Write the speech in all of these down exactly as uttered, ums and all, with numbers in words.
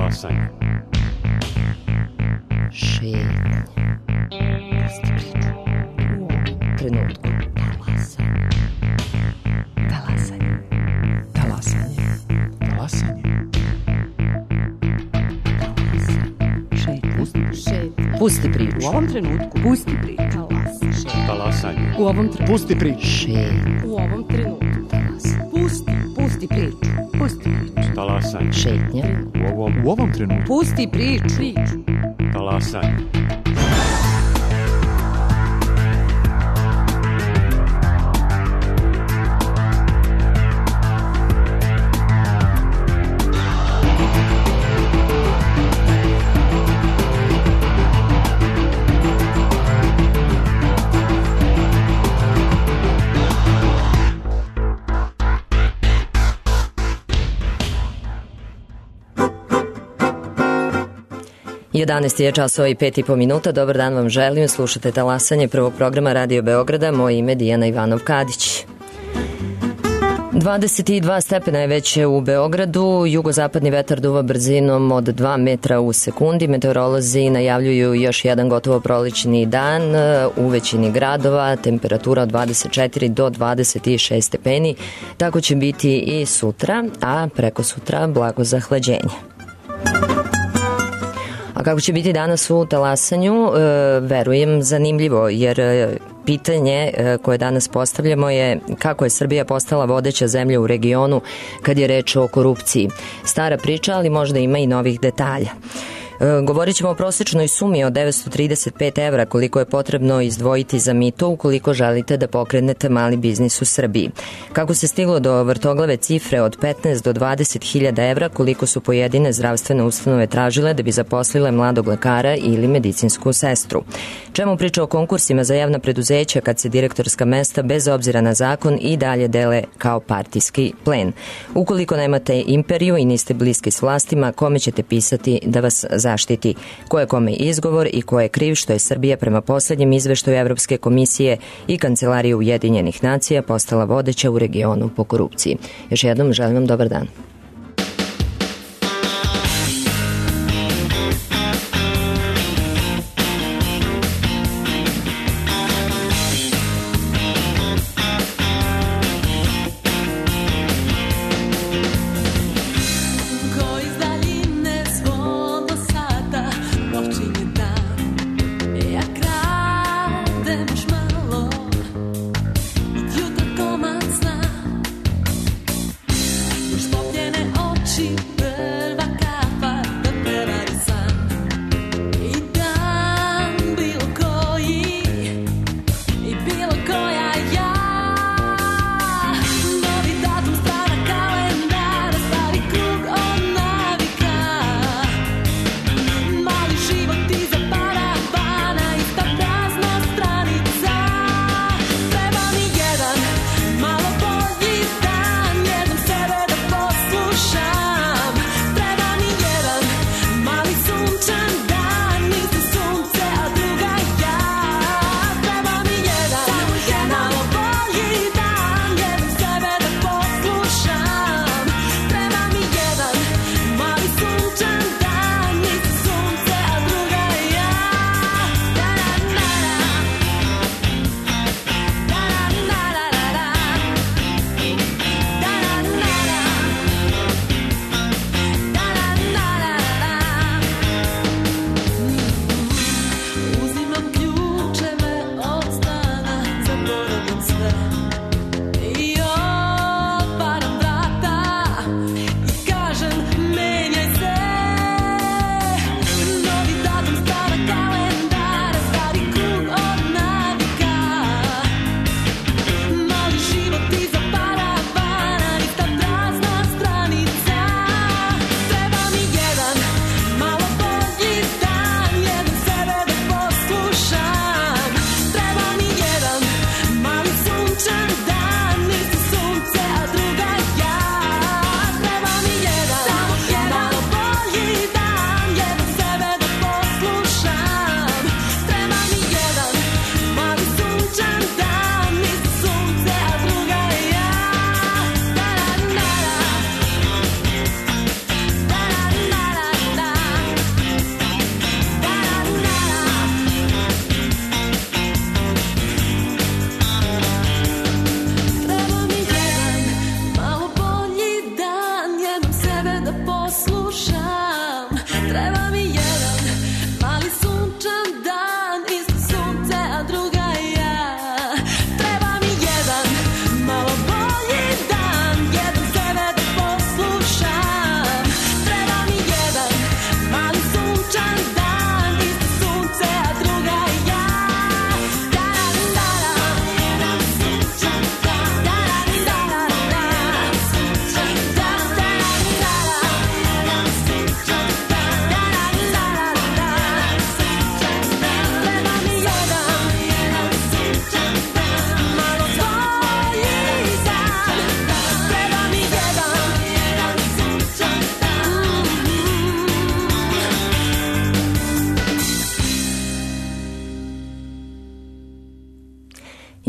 Talasanje. Šetnje. Pusti priču. U ovom trenutku. Talasanje. Talasanje. Talasanje. Šetnje. Pusti priču. U ovom trenutku. Pusti priču. Talasanje. U ovom trenutku. Pusti priču. Šetnje. U ovom trenutku. Pusti. Pusti priču. Pusti priču. Talasanje. Šetnje. U ovom, U ovom trenutku. Pusti priču. Priču. talasanje. jedanaest je časova i pet i po minuta. Dobar dan vam želim. Slušate Talasanje prvog programa Radio Beograda. Moje ime Dijana Ivanov-Kadić. dvadeset dva stepena je već u Beogradu. Jugozapadni vetar duva brzinom od dva metra u sekundi. Meteorolozi najavljuju još jedan gotovo prolećni dan u većini gradova. Temperatura od dvadeset četiri do dvadeset šest stepeni. Tako će biti i sutra, a preko sutra blago zahlađenje. A kako će biti danas u Talasanju, verujem zanimljivo, jer pitanje koje danas postavljamo je kako je Srbija postala vodeća zemlja u regionu kad je reč o korupciji. Stara priča, ali možda ima i novih detalja. Govorit ćemo o prosječnoj sumi od devetsto trideset pet evra koliko je potrebno izdvojiti za mito ukoliko želite da pokrenete mali biznis u Srbiji. Kako se stiglo do vrtoglave cifre od petnaest do dvadeset hiljada evra koliko su pojedine zdravstvene ustanove tražile da bi zaposlile mladog lekara ili medicinsku sestru. Čemu priča o konkursima za javna preduzeća kad se direktorska mesta bez obzira na zakon i dalje dele kao partijski plen. Ukoliko nemate imperiju i niste bliski s vlastima, kome ćete pisati da vas zaštiti? Ko je kome izgovor i ko je kriv što je Srbija prema poslednjem izveštaju Evropske komisije i Kancelarije Ujedinjenih nacija postala vodeća u regionu po korupciji? Još jednom želim vam dobar dan. Stop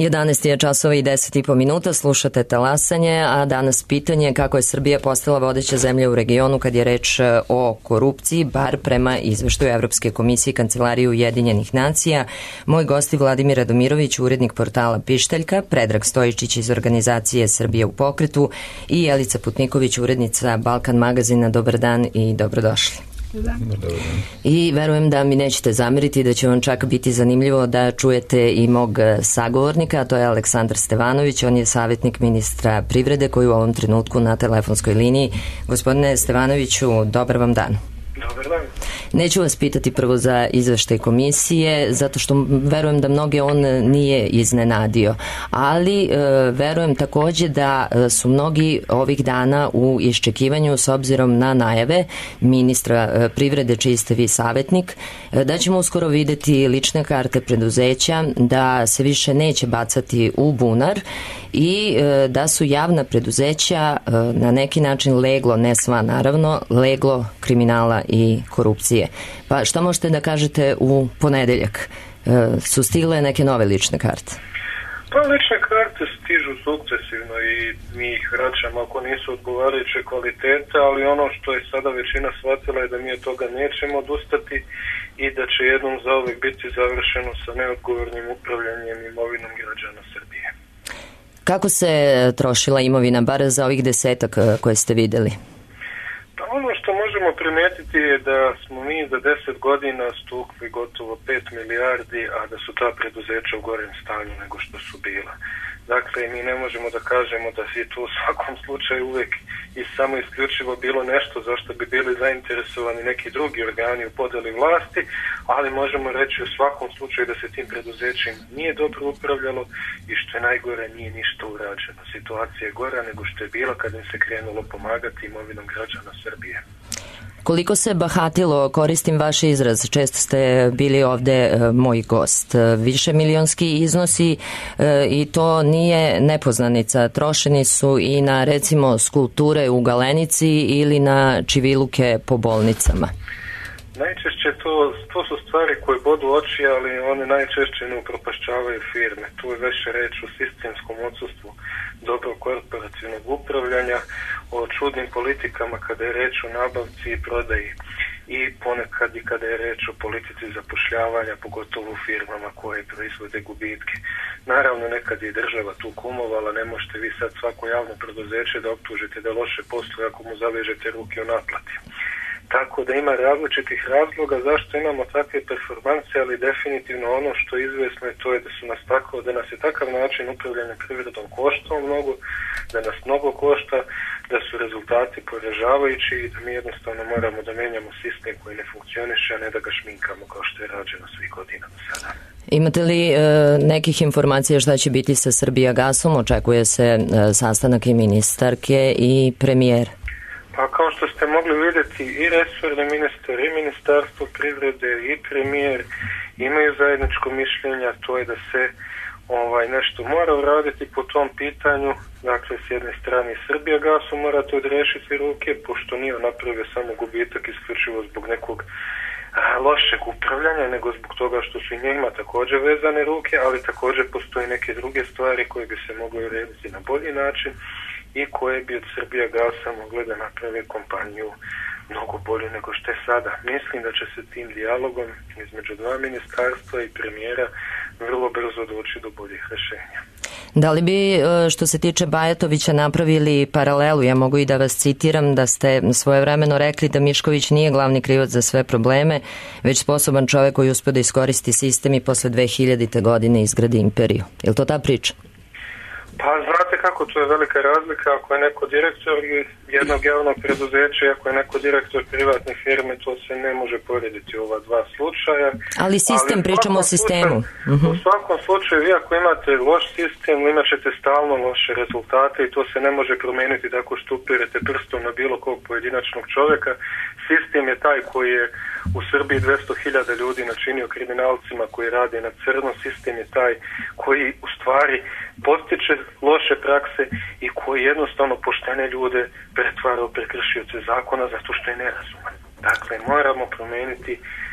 jedanaest je časova i deset i po minuta, slušate Talasanje, a danas pitanje kako je Srbija postala vodeća zemlja u regionu kad je reč o korupciji, bar prema izveštaju Evropske komisije Kancelarije Ujedinjenih nacija. Moj gost je Vladimir Radomirović, urednik portala Pištaljka, Predrag Stojičić iz organizacije Srbija u pokretu i Jelica Putniković, urednica Balkan magazina. Dobar dan i dobrodošli. I verujem da mi nećete zameriti, da će vam čak biti zanimljivo da čujete i mog sagovornika, a to je Aleksandar Stevanović. On je savjetnik ministra privrede koji u ovom trenutku na telefonskoj liniji. Gospodine Stevanoviću, dobar vam dan. Dobar dan. Neću vas pitati prvo za izveštaj komisije, zato što verujem da mnoge on nije iznenadio, ali e, verujem takođe da su mnogi ovih dana u iščekivanju s obzirom na najave ministra e, privrede, čiji ste vi savjetnik, e, da ćemo uskoro videti lične karte preduzeća, da se više neće bacati u bunar i e, da su javna preduzeća e, na neki način leglo, ne sva naravno, leglo kriminala i korupcije. Pa šta možete da kažete u ponedeljak? E, su stigle neke nove lične karte? Pa lične karte stižu sukcesivno i mi ih vraćamo ako nisu odgovarajuće kvalitete, ali ono što je sada većina shvatila je da mi od toga nećemo odustati i da će jednom zauvek biti završeno sa neodgovornim upravljanjem imovinom građana Srbije. Kako se trošila imovina, bar za ovih desetak koje ste videli? Pa ono što možemo primetiti je da smo mi za deset godina stukli gotovo pet milijardi, a da su ta preduzeća u gorem stanju nego što su bila. Dakle, mi ne možemo da kažemo da je tu u svakom slučaju uvek i samo isključivo bilo nešto zašto bi bili zainteresovani neki drugi organi u podeli vlasti, ali možemo reći u svakom slučaju da se tim preduzećem nije dobro upravljalo i što je najgore, nije ništa urađeno. Situacija je gora nego što je bila kad im se krenulo pomagati imovinom građana Srbije. Koliko se bahatilo, koristim vaš izraz, često ste bili ovde e, moj gost, više milionski iznosi e, i to nije nepoznanica, trošeni su i na recimo skulpture u Galenici ili na čiviluke po bolnicama. Najčešće to, to su stvari koje bodu oči, ali one najčešće ne upropašćavaju firme. Tu je više reč o sistemskom odsustvu dobrog korporativnog upravljanja, o čudnim politikama kada je reč o nabavci i prodaji i ponekad i kada je reč o politici zapošljavanja, pogotovo u firmama koje proizvode gubitke. Naravno, nekad je država tu kumovala, ne možete vi sad svako javno preduzeće da optužite da loše posluje ako mu zavežete ruke o naplati. Tako da ima različitih razloga zašto imamo takve performanse, ali definitivno ono što je izvesno je to je da su nas tako, da nas je takav način upravljanja privredom koštao mnogo, da nas mnogo košta, da su rezultati poražavajući i da mi jednostavno moramo da menjamo sistem koji ne funkcioniše, a ne da ga šminkamo kao što je rađeno svih godina do sada. Imate li e, nekih informacija šta će biti sa Srbijagasom? Očekuje se e, sastanak i ministarke i premijera. Pa kao što ste mogli vidjeti i resorni ministar i ministarstvo privrede i premijer imaju zajedničko mišljenje, to je da se ovaj nešto mora uraditi po tom pitanju. Dakle, s jedne strane Srbijagasu morate odrešiti ruke, pošto nije napravio samo gubitak isključivo zbog nekog a, lošeg upravljanja, nego zbog toga što su i njima također vezane ruke, ali također postoje neke druge stvari koje bi se mogle urediti na bolji način i koje bi od Srbijagasa mogle da naprave kompaniju mnogo bolje nego što je sada. Mislim da će se tim dijalogom između dva ministarstva i premijera vrlo brzo doći do boljih rešenja. Da li bi, što se tiče Bajatovića, napravili paralelu? Ja mogu i da vas citiram da ste svojevremeno rekli da Mišković nije glavni krivac za sve probleme, već sposoban čovek koji uspio da iskoristi sistem i posle dve hiljadite godine izgradi imperiju. Je li to ta priča? Pa znate kako, to je velika razlika. Ako je neko direktor jednog javnog preduzeća, ako je neko direktor privatne firme, to se ne može porediti ova dva slučaja. Ali sistem, ali pričamo o sistemu. Slučaju, uh-huh. U svakom slučaju, vi ako imate loš sistem, imat ćete stalno loše rezultate i to se ne može promeniti tako što upirete prstom na bilo kog pojedinačnog čoveka. Sistem je taj koji je u Srbiji dvesta hiljada ljudi načinio kriminalcima koji rade na crno. Sistem je taj koji u stvari postiče loše prakse i koji jednostavno poštene ljude pretvara u prekršioce zakona zato što je nerazuman. Dakle, moramo promeniti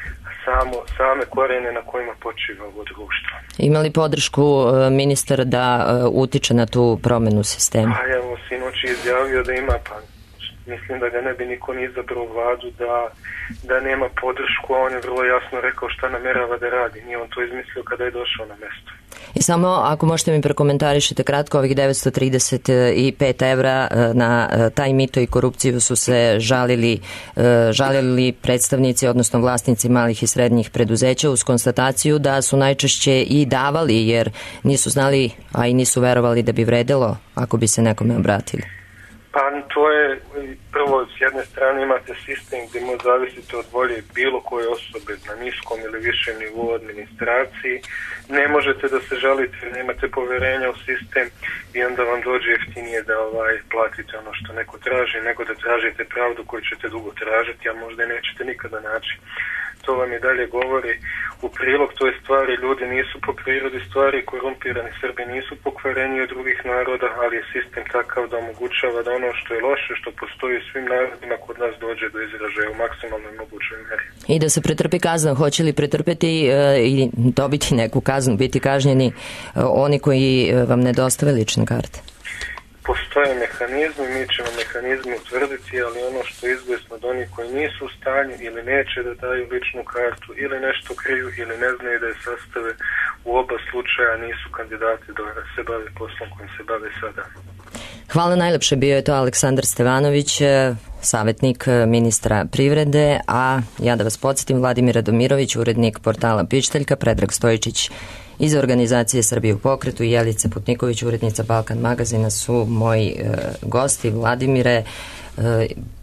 samo, same korijene na kojima počiva ovo društvo. Ima li podršku uh, ministar da uh, utiče na tu promenu sistema? Pa evo, sinoć je izjavio da ima, pa mislim da ga ne bi niko ni izabrao u vladu da, da nema podršku, a on je vrlo jasno rekao šta namjerava da radi. Nije on to izmislio kada je došao na mesto. I samo ako možete mi prokomentarišite kratko, ovih devetsto trideset pet evra na taj mito i korupciju su se žalili, žalili predstavnici, odnosno vlasnici malih i srednjih preduzeća uz konstataciju da su najčešće i davali jer nisu znali, a i nisu verovali da bi vredelo ako bi se nekome obratili. Pa to je, prvo s jedne strane imate sistem gdje mu zavisite od volje bilo koje osobe na niskom ili višem nivou administraciji. Ne možete da se žalite, nemate poverenja u sistem i onda vam dođe jeftinije da ovaj, platite ono što neko traži, nego da tražite pravdu koju ćete dugo tražiti, a možda i nećete nikada naći. To vam i dalje govori u prilog toj stvari. Ljudi nisu po prirodi stvari korumpirani, Srbi nisu pokvareniji od drugih naroda, ali je sistem takav da omogućava da ono što je loše, što postoji u svim narodima, kod nas dođe do izražaja u maksimalnoj mogućoj meri. I da se pretrpi kazna, hoće li pretrpeti e, i dobiti neku kaznu, biti kažnjeni e, oni koji vam ne dostave lične karte? Postoje mehanizmi, mi ćemo mehanizmi utvrditi, ali ono što je izvjesno od onih koji nisu u stanju ili neće da daju ličnu kartu ili nešto kriju ili ne znaju da je sastave, u oba slučaja nisu kandidati da se bave poslom kojim se bave sada. Hvala najlepše, bio je to Aleksandar Stevanović, savjetnik ministra privrede, a ja da vas podsjetim, Vladimir Radomirović, urednik portala Pišteljka, Predrag Stojičić iz organizacije Srbije u pokretu i Jelica Putniković, urednica Balkan magazina su moji e, gosti. Vladimire, e,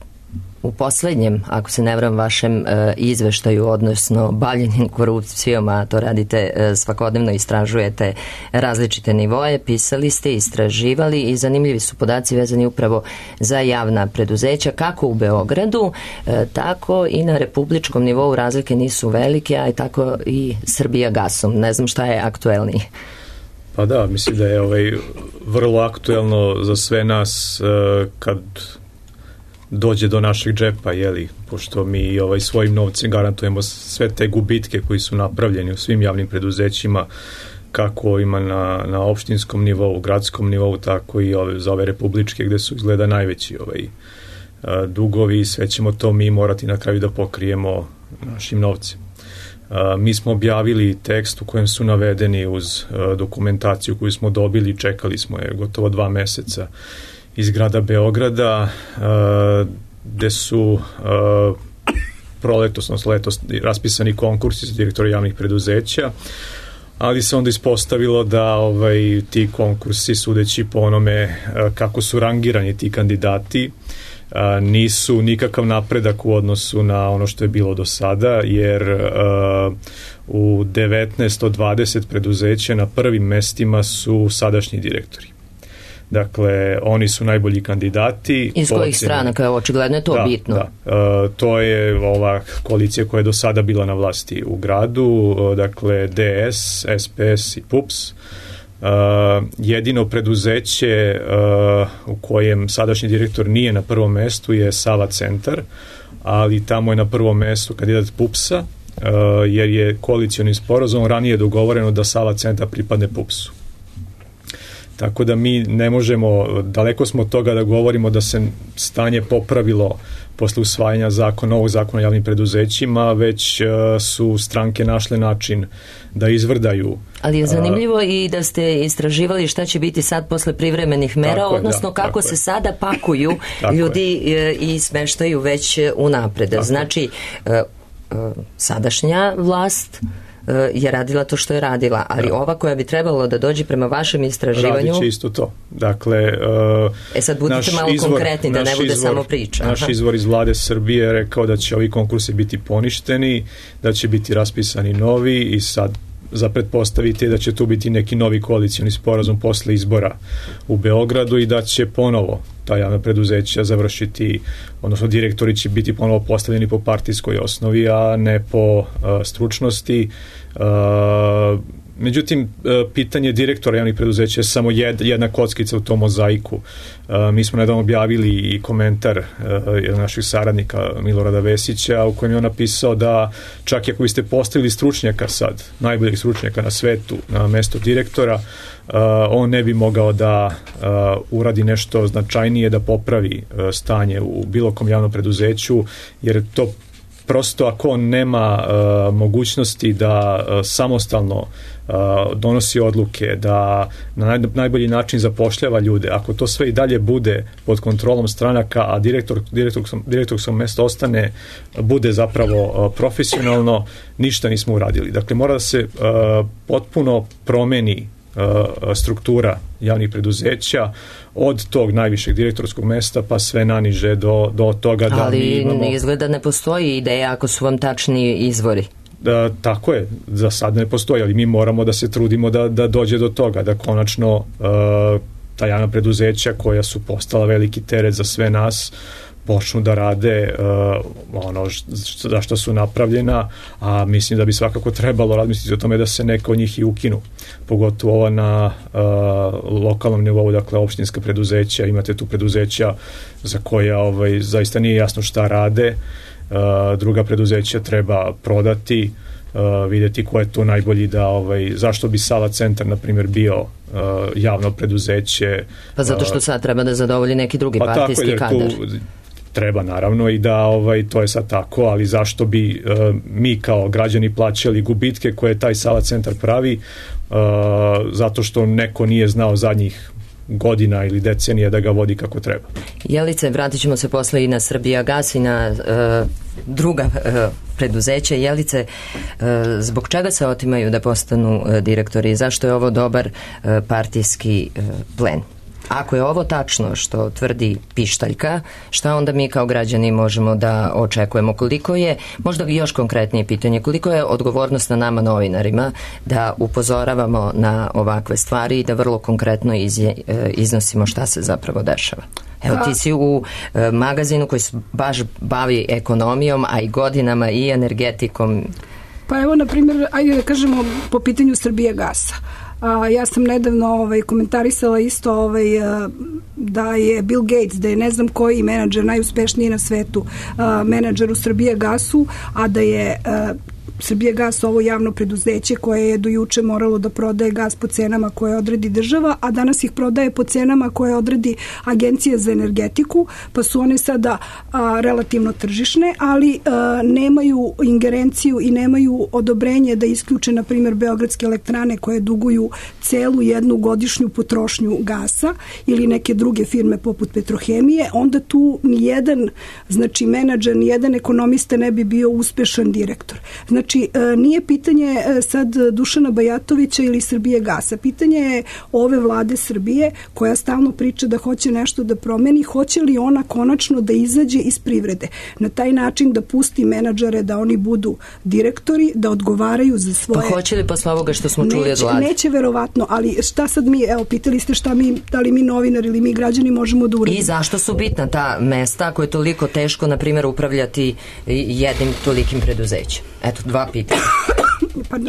u poslednjem, ako se ne varam, vašem e, izveštaju, odnosno bavljenjem korupcijom, a to radite e, svakodnevno, istražujete različite nivoe, pisali ste, istraživali i zanimljivi su podaci vezani upravo za javna preduzeća, kako u Beogradu, e, tako i na republičkom nivou. Razlike nisu velike, a i tako i Srbija gasom. Ne znam šta je aktuelniji. Pa da, mislim da je ovaj vrlo aktuelno za sve nas e, kad dođe do našeg džepa, jeli, pošto mi ovaj, svojim novcem garantujemo sve te gubitke koji su napravljeni u svim javnim preduzećima, kako ima na, na opštinskom nivou, gradskom nivou, tako i ove, za ove republičke gde su izgleda najveći ovaj, a, dugovi i sve ćemo to mi morati na kraju da pokrijemo našim novcem. A, mi smo objavili tekst u kojem su navedeni uz a, dokumentaciju koju smo dobili, čekali smo je gotovo dva meseca iz grada Beograda, uh, gde su uh, proletos, odnosno letos raspisani konkursi za direktora javnih preduzeća, ali se onda ispostavilo da ovaj, ti konkursi, sudeći po onome uh, kako su rangirani ti kandidati, uh, nisu nikakav napredak u odnosu na ono što je bilo do sada, jer uh, u devetnaest od dvadeset preduzeća na prvim mestima su sadašnji direktori. Dakle, oni su najbolji kandidati. Iz kojih stranaka, očigledno je to da, bitno. Da, e, to je ova koalicija koja je do sada bila na vlasti u gradu, e, dakle D S, S P S i P U P S. E, jedino preduzeće e, u kojem sadašnji direktor nije na prvom mestu je Sava Centar, ali tamo je na prvom mestu kandidat P U P S-a, e, jer je koalicionim sporazumom ranije dogovoreno da Sava Centar pripadne P U P S-u. Tako da mi ne možemo, daleko smo od toga da govorimo da se stanje popravilo posle usvajanja zakona, novog zakona o javnim preduzećima, već uh, su stranke našle način da izvrdaju. Ali je zanimljivo uh, i da ste istraživali šta će biti sad posle privremenih mera, je, odnosno da, kako se je. sada pakuju ljudi je. i smeštaju već unapred. Tako znači, uh, uh, sadašnja vlast je radila to što je radila, ali da. ova koja bi trebalo da dođe prema vašem istraživanju... Radit će isto to. Dakle, uh, e sad budite malo izvor, konkretni, da ne bude izvor, samo priča. Naš Aha. izvor iz vlade Srbije je rekao da će ovi konkursi biti poništeni, da će biti raspisani novi i sad za pretpostaviti da će tu biti neki novi koalicioni sporazum posle izbora u Beogradu i da će ponovo ta javna preduzeća završiti, odnosno direktori će biti ponovo postavljeni po partijskoj osnovi, a ne po uh, stručnosti. Uh, međutim, pitanje direktora javnih preduzeća je samo jedna kockica u tom mozaiku. Mi smo nedavno objavili i komentar jednog naših saradnika Milorada Vesića u kojem je on napisao da čak i ako biste postavili stručnjaka sad, najboljeg stručnjaka na svetu na mesto direktora, on ne bi mogao da uradi nešto značajnije, da popravi stanje u bilo kom javnom preduzeću, jer to prosto ako on nema uh, mogućnosti da uh, samostalno uh, donosi odluke, da na naj, najbolji način zapošljava ljude, ako to sve i dalje bude pod kontrolom stranaka, a direktor, direktor, direktorsko mesto ostane, bude zapravo uh, profesionalno, ništa nismo uradili. Dakle, mora da se uh, potpuno promeni struktura javnih preduzeća od tog najvišeg direktorskog mesta pa sve naniže do, do toga da ali mi imamo... Ali izgleda ne postoji ideja ako su vam tačni izvori. Da, tako je, za sad ne postoji, ali mi moramo da se trudimo da, da dođe do toga, da konačno uh, ta javna preduzeća koja su postala veliki teret za sve nas počnu da rade uh, ono za što su napravljena, a mislim da bi svakako trebalo razmisliti o tome da se neka od njih i ukinu, pogotovo ova na uh, lokalnom nivou, dakle opštinska preduzeća, imate tu preduzeća za koja ovaj, zaista nije jasno šta rade, uh, druga preduzeća treba prodati, uh, vidjeti ko je to najbolji da, ovaj, zašto bi Sava centar, na primjer, bio uh, javno preduzeće. Pa zato što sad treba da zadovolji neki drugi pa partijski tako, kadar. Tu, treba naravno i da ovaj to je sad tako, ali zašto bi uh, mi kao građani plaćali gubitke koje taj Sava centar pravi uh, zato što neko nije znao zadnjih godina ili decenija da ga vodi kako treba. Jelice, vratit ćemo se posle i na Srbijagas i na uh, druga uh, preduzeća. Jelice, uh, zbog čega se otimaju da postanu uh, direktori? Zašto je ovo dobar uh, partijski uh, plen? Ako je ovo tačno što tvrdi Pištaljka, šta onda mi kao građani možemo da očekujemo? Koliko je, možda još konkretnije pitanje, koliko je odgovornost na nama novinarima da upozoravamo na ovakve stvari i da vrlo konkretno izje, iznosimo šta se zapravo dešava? Evo, ti si u e, magazinu koji se baš bavi ekonomijom, a i godinama i energetikom. Pa evo, na primjer, ajde da kažemo po pitanju Srbijagasa. A, ja sam nedavno ovaj, komentarisala isto ovaj, a, da je Bill Gates, da je ne znam koji menadžer najuspešniji na svetu, a, menadžer u Srbijagasu, a da je a, Srbijagas ovo javno preduzeće koje je do juče moralo da prodaje gas po cenama koje odredi država, a danas ih prodaje po cenama koje odredi Agencija za energetiku, pa su one sada a, relativno tržišne, ali a, nemaju ingerenciju i nemaju odobrenje da isključe, na primjer, beogradske elektrane koje duguju celu jednu godišnju potrošnju gasa ili neke druge firme poput Petrohemije, onda tu nijedan, znači menadžer, nijedan ekonomista ne bi bio uspešan direktor. Znači, Znači, nije pitanje sad Dušana Bajatovića ili Srbijagasa. Pitanje je ove vlade Srbije koja stalno priča da hoće nešto da promeni. Hoće li ona konačno da izađe iz privrede? Na taj način da pusti menadžere da oni budu direktori, da odgovaraju za svoje... Pa hoće li posle ovoga što smo čuli od vlade? Neće verovatno, ali šta sad mi, evo, pitali ste šta mi, da li mi novinari ili mi građani možemo da uradimo? I zašto su bitna ta mesta ako je toliko teško, na primjer, upravljati jednim tolikim preduzećem? Eto, dva pitanja. Pardon.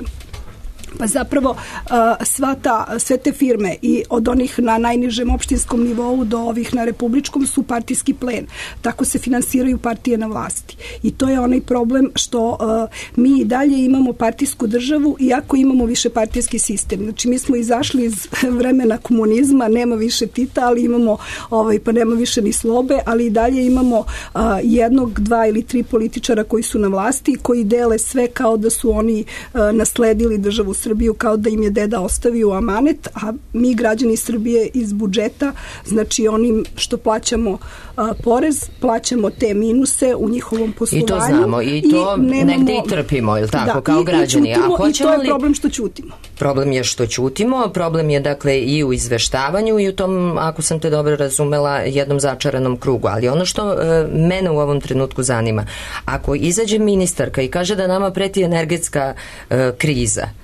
Pa zapravo sva ta, sve te firme i od onih na najnižem opštinskom nivou do ovih na republičkom su partijski plen. Tako se finansiraju partije na vlasti. I to je onaj problem što uh, mi i dalje imamo partijsku državu iako imamo više partijski sistem. Znači mi smo izašli iz vremena komunizma, nema više Tita, ali imamo, ovaj, pa nema više ni Slobe, ali i dalje imamo uh, jednog, dva ili tri političara koji su na vlasti i koji dele sve kao da su oni uh, nasledili državu Srbiju, kao da im je deda ostavio amanet, a mi građani Srbije iz budžeta, znači onim što plaćamo a, porez, plaćamo te minuse u njihovom poslovanju. I to znamo, i to i nemamo, negde i trpimo, ili tako, da, kao i, građani. I, čutimo, a i to je li... problem što ćutimo. Problem je što ćutimo, problem je dakle i u izveštavanju i u tom, ako sam te dobro razumela, jednom začaranom krugu. Ali ono što e, mene u ovom trenutku zanima, ako izađe ministarka i kaže da nama preti energetska e, kriza,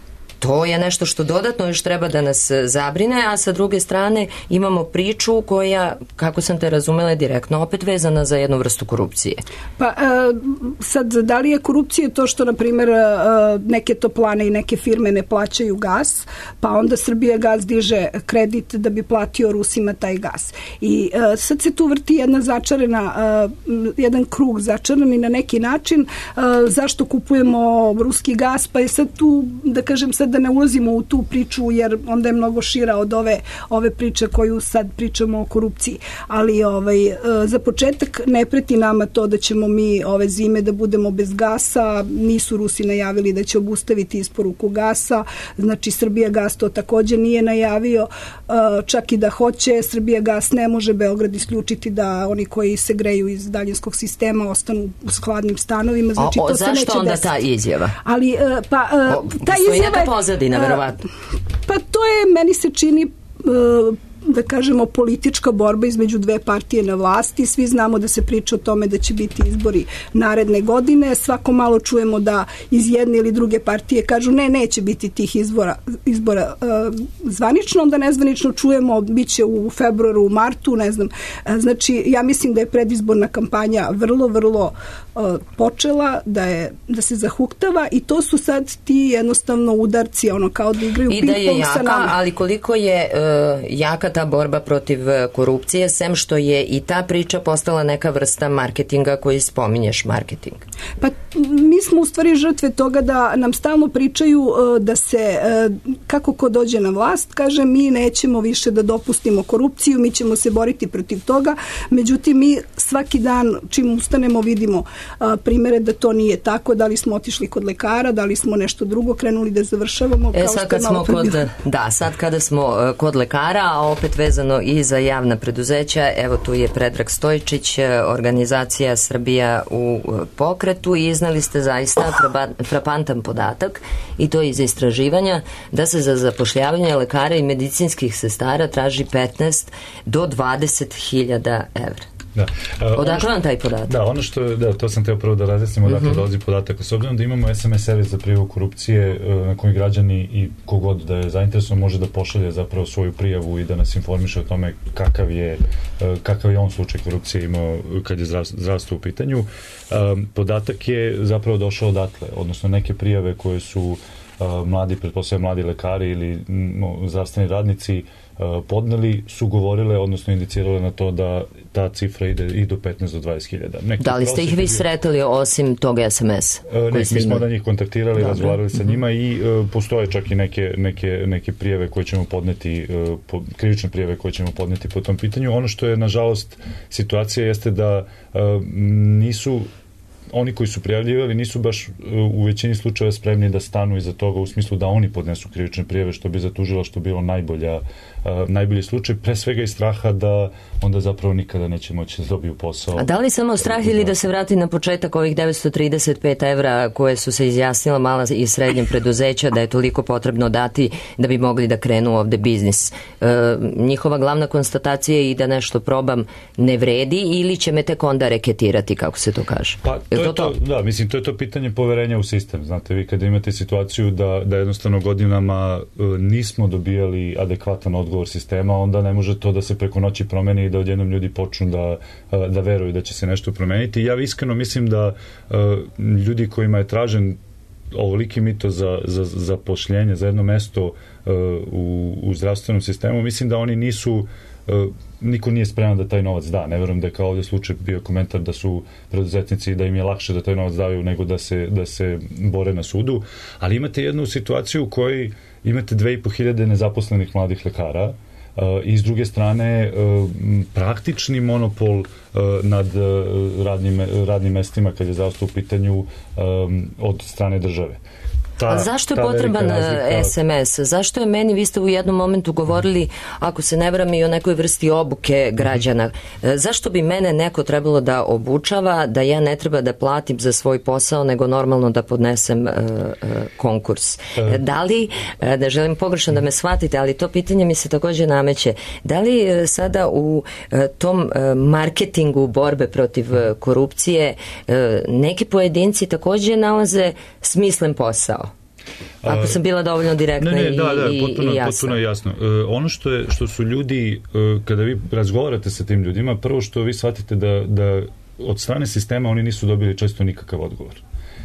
to je nešto što dodatno još treba da nas zabrine, a sa druge strane imamo priču koja, kako sam te razumela, je direktno opet vezana za jednu vrstu korupcije. Pa sad, da li je korupcija to što, na primjer, neke toplane i neke firme ne plaćaju gas, pa onda Srbijagas diže kredit da bi platio Rusima taj gas. I sad se tu vrti jedna začarena, jedan krug začaran i na neki način zašto kupujemo ruski gas, pa je sad tu, da kažem sad da ne ulazimo u tu priču, jer onda je mnogo šira od ove, ove priče koju sad pričamo o korupciji. Ali ovaj, za početak ne preti nama to da ćemo mi ove zime da budemo bez gasa, nisu Rusi najavili da će obustaviti isporuku gasa, znači Srbijagas to također nije najavio, čak i da hoće, Srbijagas ne može Beograd isključiti da oni koji se greju iz daljinskog sistema ostanu u hladnim stanovima, znači o, o, to se neće desiti. Zašto onda ta izjava? Ali, pa, o, ta izjava je... pozadina, verovatno. Pa to je, meni se čini, da kažemo, politička borba između dve partije na vlasti. Svi znamo da se priča o tome da će biti izbori naredne godine. Svako malo čujemo da iz jedne ili druge partije kažu ne, neće biti tih izbora, izbora uh, zvanično, onda nezvanično čujemo bit će u februaru, u martu, ne znam. Znači, ja mislim da je predizborna kampanja vrlo, vrlo uh, počela, da, je, da se zahuktava i to su sad ti jednostavno udarci, ono kao da igraju ping-pong sa nama. I da je jaka, ali koliko je uh, jaka ta borba protiv korupcije, sem što je i ta priča postala neka vrsta marketinga koji spominješ marketing. Pa mi smo u stvari žrtve toga da nam stalno pričaju da se, kako ko dođe na vlast, kaže mi nećemo više da dopustimo korupciju, mi ćemo se boriti protiv toga, međutim mi svaki dan čim ustanemo vidimo primere da to nije tako, da li smo otišli kod lekara, da li smo nešto drugo krenuli da završavamo. E sad kad smo kod, da, sad kada smo kod lekara, a opet vezano i za javna preduzeća, evo tu je Predrag Stojčić, organizacija Srbija u pokretu i iznali ste zaista frapantan podatak i to iz istraživanja da se za zapošljavanje lekara i medicinskih sestara traži petnaest do dvadeset hiljada evra. Da. Odakle vam taj podatak? Da, ono što, da, to sam teo prvo da razjasnimo odakle mm-hmm. dolazi podatak. S obzirom da imamo es em es servis za prijavu korupcije na koji građani i kogod da je zainteresovan može da pošalje zapravo svoju prijavu i da nas informiše o tome kakav je, kakav je on slučaj korupcije imao kad je zdravstvo u pitanju. Podatak je zapravo došao odatle, odnosno neke prijave koje su mladi, pretpostavljam mladi lekari ili no, zdravstveni radnici podneli su govorile, odnosno indicirale na to da ta cifra ide i do petnaest do dvadeset hiljada. Da li ste ih vi sretali osim tog es em es? Ne, mi smo da njih kontaktirali, razgovarali sa njima i uh, postoje čak i neke, neke, neke prijave koje ćemo podneti, uh, po, krivične prijave koje ćemo podneti po tom pitanju. Ono što je, nažalost, situacija jeste da uh, nisu oni koji su prijavljivali nisu baš u većini slučajeva spremni da stanu iza toga u smislu da oni podnesu krivične prijave, što bi za tužilaštvo bilo najbolja, uh, najbolji slučaj, pre svega iz straha da onda zapravo nikada neće moći da dobiju posao. A da li samo strah ili da se vrati na početak ovih devetsto trideset pet evra koje su se izjasnila mala i srednje preduzeća da je toliko potrebno dati da bi mogli da krenu ovde biznis? Uh, njihova glavna konstatacija je i da nešto probam ne vredi ili će me tek onda reketirati, kako se to kaže? Pa, to je to, da, mislim, to je to pitanje poverenja u sistem. Znate, vi kada imate situaciju da, da jednostavno godinama uh, nismo dobijali adekvatan odgovor sistema, onda ne može to da se preko noći promeni i da odjednom ljudi počnu da, uh, da veruju da će se nešto promeniti. Ja iskreno mislim da uh, ljudi kojima je tražen ovoliki mito za, za, za pošljenje, za jedno mesto uh, u, u zdravstvenom sistemu, mislim da oni nisu Uh, niko nije spreman da taj novac da. Ne verujem da je kao ovdje slučaj bio komentar da su preduzetnici da im je lakše da taj novac daju nego da se, da se bore na sudu. Ali imate jednu situaciju u kojoj imate dve i po hiljade nezaposlenih mladih lekara uh, i s druge strane uh, praktični monopol uh, nad uh, radnim, radnim mestima kad je zdravstvo u pitanju um, od strane države. Ta, A zašto je potreban es em es? Zašto je meni, vi ste u jednom momentu govorili, ako se ne varam, i o nekoj vrsti obuke građana. Zašto bi mene neko trebalo da obučava, da ja ne treba da platim za svoj posao, nego normalno da podnesem uh, uh, konkurs? Uh. Da li, da želim pogrešno da me shvatite, ali to pitanje mi se također nameće. Da li uh, sada u uh, tom uh, marketingu borbe protiv uh, korupcije uh, neki pojedinci također nalaze smislen posao? Ako sam bila dovoljno direktna ne, ne, i, da, da, i, potpuno, i jasna. potpuno jasno. Uh, ono što, je, što su ljudi, uh, kada vi razgovarate sa tim ljudima, prvo što vi shvatite da, da od strane sistema oni nisu dobili često nikakav odgovor.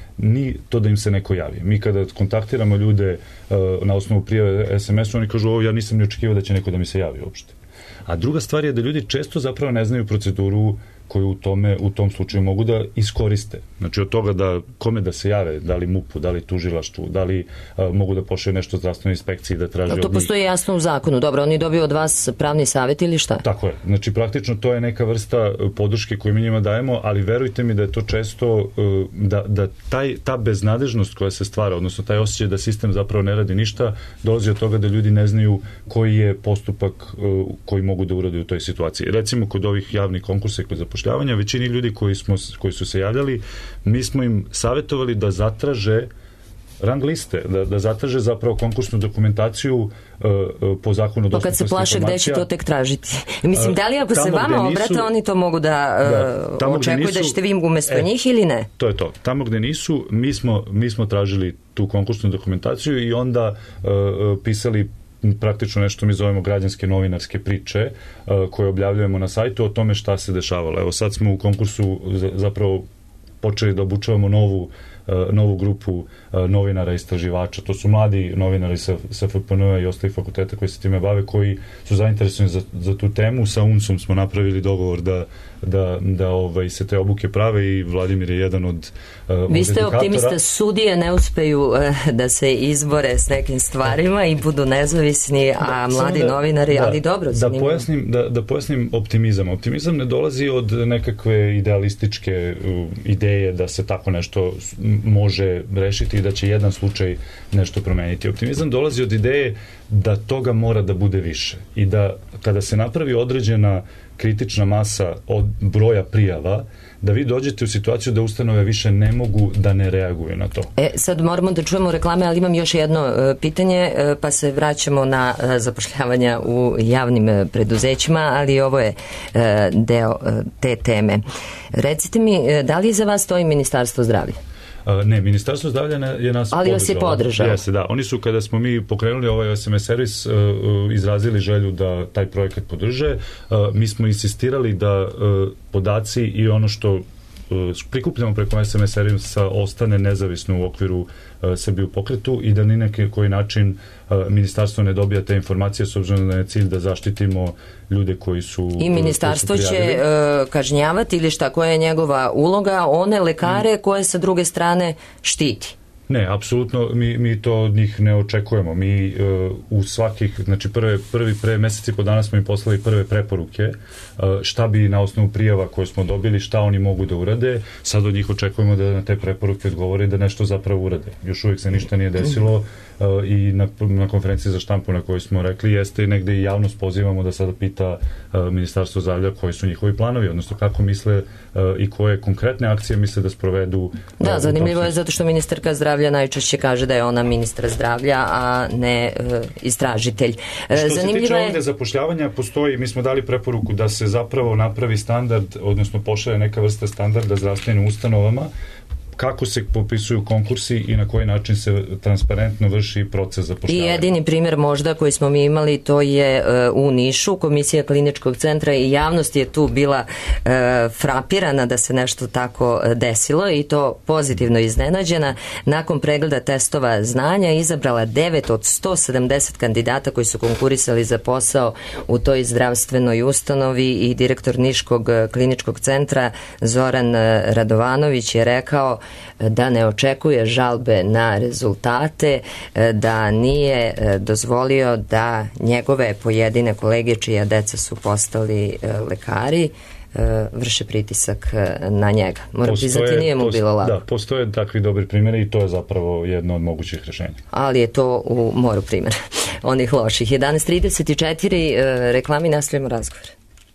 Ni to da im se neko javi. Mi kada kontaktiramo ljude uh, na osnovu prijave es em esu, oni kažu, ovo ja nisam ni očekivao da će neko da mi se javi uopšte. A druga stvar je da ljudi često zapravo ne znaju proceduru koju u tome, u tom slučaju mogu da iskoriste. Znači od toga da kome da se jave, da li mupu, da li tužilaštvu, da li a, mogu da pošalju nešto zdravstvenoj inspekciji da traže od njih. To postoji jasno u zakonu. Dobro, oni dobiju od vas pravni savjet ili šta? Tako je. Znači praktično to je neka vrsta podrške koju mi njima dajemo, ali verujte mi da je to često da, da taj, ta beznadežnost koja se stvara, odnosno taj osjećaj da sistem zapravo ne radi ništa, dolazi od toga da ljudi ne znaju koji je postupak koji mogu da urade u toj situaciji. Recimo kod ovih javnih konkursa i kod zapošljavanja, većini ljudi koji, smo, koji su se javljali, mi smo im savjetovali da zatraže rang liste, da, da zatraže zapravo konkursnu dokumentaciju uh, uh, po zakonu o dostupnosti informacija. To kad se plaše gde će to tek tražiti. Mislim, da li ako tamo se vama nisu, obrate, oni to mogu da, uh, da očekuju nisu, da ćete vi im umesto e, njih ili ne? To je to. Tamo gde nisu, mi smo, mi smo tražili tu konkursnu dokumentaciju i onda uh, uh, pisali praktično nešto mi zovemo građanske novinarske priče uh, koje objavljujemo na sajtu o tome šta se dešavalo. Evo sad smo u konkursu zapravo počeli da obučavamo novu novu grupu novinara i istraživača. To su mladi novinari sa, sa F P N-a i ostalih fakulteta koji se time bave, koji su zainteresovani za, za tu temu. Sa U N S-om smo napravili dogovor da, da, da ovaj, se te obuke prave i Vladimir je jedan od uh, Vi ste optimista, sudije ne uspeju uh, da se izbore s nekim stvarima i budu nezavisni, a mladi da, novinari, da, ali dobro, zanimljivo. Da pojasnim, da, da pojasnim optimizam. Optimizam ne dolazi od nekakve idealističke uh, ideje da se tako nešto može rešiti i da će jedan slučaj nešto promeniti. Optimizam dolazi od ideje da toga mora da bude više i da kada se napravi određena kritična masa od broja prijava, da vi dođete u situaciju da ustanove više ne mogu da ne reaguju na to. E, sad moramo da čujemo reklame, ali imam još jedno uh, pitanje, uh, pa se vraćamo na uh, zapošljavanja u javnim uh, preduzećima, ali ovo je uh, deo uh, te teme. Recite mi, uh, da li za vas stoji Ministarstvo zdravlja? Uh, ne, Ministarstvo zdravlja je nas ali vas je podržao. Jeste, da. Oni su, kada smo mi pokrenuli ovaj es em es servis, uh, uh, izrazili želju da taj projekat podrže. Uh, mi smo insistirali da uh, podaci i ono što uh, prikupljamo preko es em es servisa ostane nezavisno u okviru uh, Srbije u pokretu i da ni neki koji način uh, ministarstvo ne dobija te informacije, s obzirom da je cilj da zaštitimo ljude koji su i ministarstvo će uh, kažnjavati ili šta, koja je njegova uloga, one lekare mm. koje sa druge strane štiti. Ne, apsolutno mi, mi to od njih ne očekujemo. Mi uh, u svakih, znači prve, prvi pre meseci po dana smo im poslali prve preporuke uh, šta bi na osnovu prijava koje smo dobili, šta oni mogu da urade. Sad od njih očekujemo da na te preporuke odgovore i da nešto zapravo urade. Još uvijek se ništa nije desilo uh, i na, na konferenciji za štampu na kojoj smo rekli jeste i negde i javnost pozivamo da sada pita uh, Ministarstvo zdravlja koji su njihovi planovi, odnosno kako misle uh, i koje konkretne akcije misle da sprovedu. Uh, da, zanimljivo je zato što ministarka zdravlja najčešće kaže da je ona ministra zdravlja, a ne e, istražitelj. E, Što zanimljivo se tiče je... ovdje zapošljavanja, postoji, mi smo dali preporuku da se zapravo napravi standard, odnosno pošalje neka vrsta standarda zdravstvenim ustanovama, kako se popisuju konkursi i na koji način se transparentno vrši proces zapošljavanja. I jedini primjer možda koji smo mi imali, to je uh, u Nišu, Komisija kliničkog centra, i javnost je tu bila uh, frapirana da se nešto tako desilo i to pozitivno iznenađena. Nakon pregleda testova znanja izabrala devet od sto sedamdeset kandidata koji su konkurisali za posao u toj zdravstvenoj ustanovi i direktor Niškog kliničkog centra Zoran Radovanović je rekao da ne očekuje žalbe na rezultate, da nije dozvolio da njegove pojedine kolege čija deca su postali lekari vrše pritisak na njega. Moram priznati, nije mu postoje, bilo lako. Da, postoje takvi dobri primjeri i to je zapravo jedno od mogućih rješenja. Ali je to u moru primjera onih loših. jedanaest trideset četiri reklami, nastavljamo razgovor.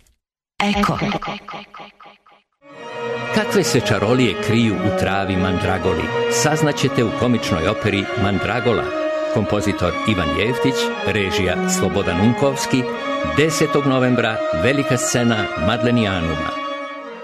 Eko. Kakve se čarolije kriju u travi mandragoli, saznaćete u komičnoj operi Mandragola. Kompozitor Ivan Jeftić, režija Slobodan Unkovski, desetog novembra, velika scena Madlenijanuma.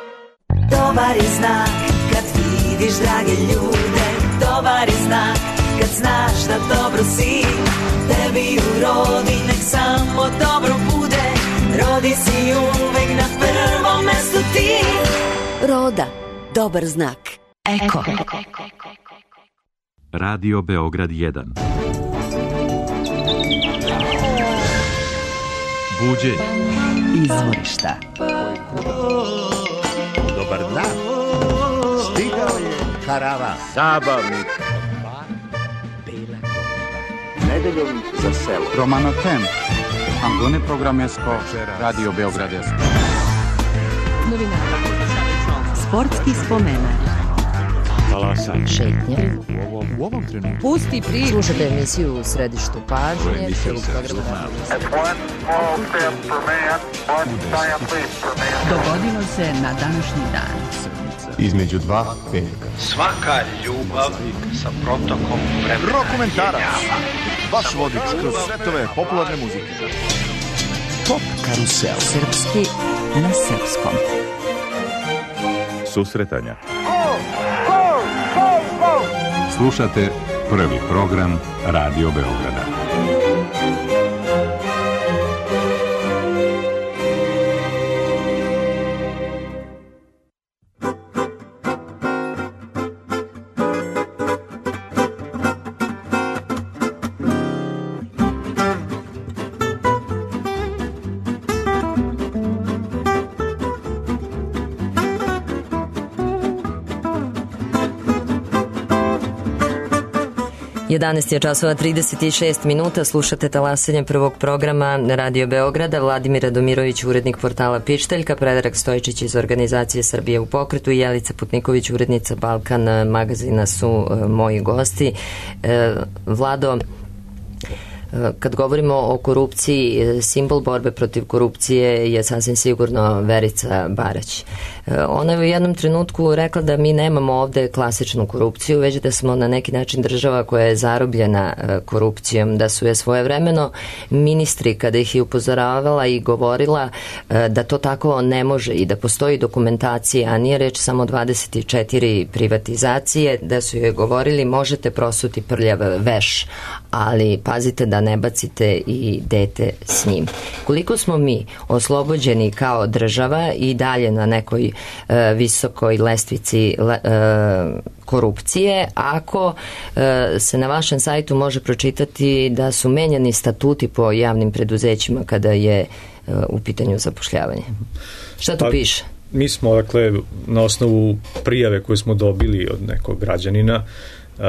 Dobar je znak kad vidiš drage ljude, dobar je znak kad znaš da dobro si. Tebi urodi nek samo dobro bude, rodi si uvek na prvom mestu ti. Roda, dobar znak. Eko. Radio Beograd jedan. Buđenje. Izvorišta. Dobar dan. Stigao je karavan. Zabavnik. Nedeljom za selo. Romano Tem. Angone programesko. Radio Beograd jedan. Novinara. Sportski spomenar. Talasanje. Šetnje. U ovom, u ovom trenutku. Pusti priču. Slušate emisiju u središtu pažnje. Dogodilo se na današnji dan. Između dva petka. Svaka ljubav sa protokom vremena. Rokomentarac. Vaš vodič kroz svetove popularne muzike. Top karusel. Srpski na srpskom. Susretanja. Slušate prvi program Radio Beograda. jedanaest je časova trideset šest minuta, slušate talasanje prvog programa Radio Beograda. Vladimir Radomirović, urednik portala Pišteljka, Predrag Stojčić iz organizacije Srbije u pokretu i Jelica Putniković, urednica Balkan magazina su moji gosti. Vlado, kad govorimo o korupciji, simbol borbe protiv korupcije je sasvim sigurno Verica Barać. Ona je u jednom trenutku rekla da mi nemamo ovde klasičnu korupciju, već da smo na neki način država koja je zarobljena korupcijom, da su je svojevremeno ministri, kada ih je upozoravala i govorila da to tako ne može i da postoji dokumentacija, a nije reč samo dvadeset četiri privatizacije, da su joj govorili možete prosuti prljav veš, ali pazite da ne bacite i dete s njim. Koliko smo mi oslobođeni kao država i dalje na nekoj e, visokoj lestvici le, e, korupcije, ako e, se na vašem sajtu može pročitati da su menjani statuti po javnim preduzećima kada je e, u pitanju zapošljavanje. Šta tu pa, piše? Mi smo, dakle, na osnovu prijave koje smo dobili od nekog građanina e,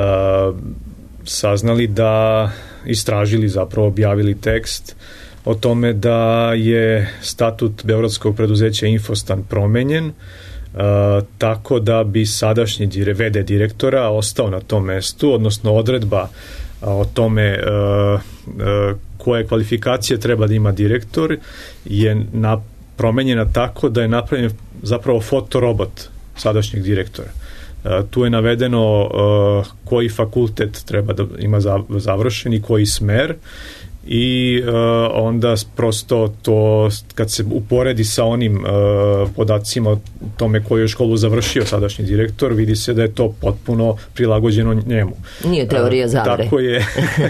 saznali da istražili, zapravo objavili tekst o tome da je statut beogradskog preduzeća Infostan promenjen e, tako da bi sadašnji dire, ve de direktora ostao na tom mestu, odnosno odredba a, o tome e, e, koje kvalifikacije treba da ima direktor je na, promenjena tako da je napravljen zapravo fotorobot sadašnjeg direktora. Tu je navedeno uh, koji fakultet treba da ima završen i koji smer i uh, onda prosto to kad se uporedi sa onim uh, podacima o tome koju je školu završio sadašnji direktor, vidi se da je to potpuno prilagođeno njemu. Nije teorija zavere. Uh, tako je.